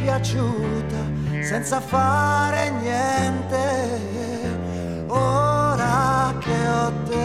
piaciuta senza fare niente. Ora che ho te